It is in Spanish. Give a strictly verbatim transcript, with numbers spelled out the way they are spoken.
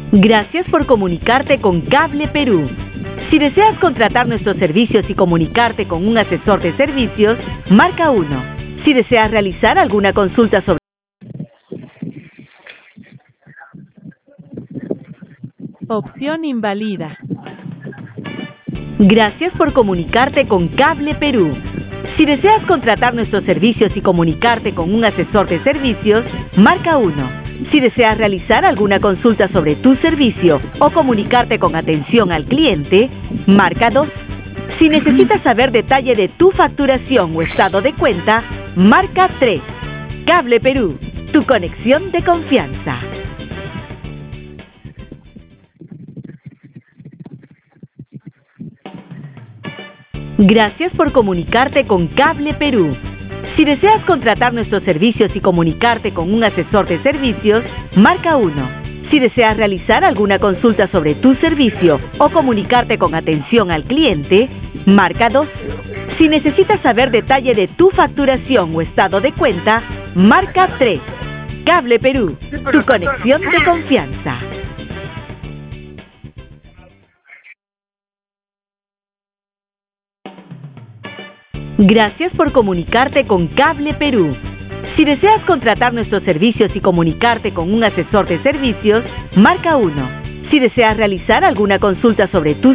Gracias por comunicarte con Cable Perú. Si deseas contratar nuestros servicios y comunicarte con un asesor de servicios, marca uno. Si deseas realizar alguna consulta sobre... Opción invalida. Gracias por comunicarte con Cable Perú. Si deseas contratar nuestros servicios y comunicarte con un asesor de servicios, marca uno. Si deseas realizar alguna consulta sobre tu servicio o comunicarte con atención al cliente, marca dos. Si necesitas saber detalle de tu facturación o estado de cuenta, marca tres. Cable Perú, tu conexión de confianza. Gracias por comunicarte con Cable Perú. Si deseas contratar nuestros servicios y comunicarte con un asesor de servicios, marca uno. Si deseas realizar alguna consulta sobre tu servicio o comunicarte con atención al cliente, marca dos. Si necesitas saber detalle de tu facturación o estado de cuenta, marca tres. Cable Perú, tu conexión de confianza. Gracias por comunicarte con Cable Perú. Si deseas contratar nuestros servicios y comunicarte con un asesor de servicios, marca uno. Si deseas realizar alguna consulta sobre tu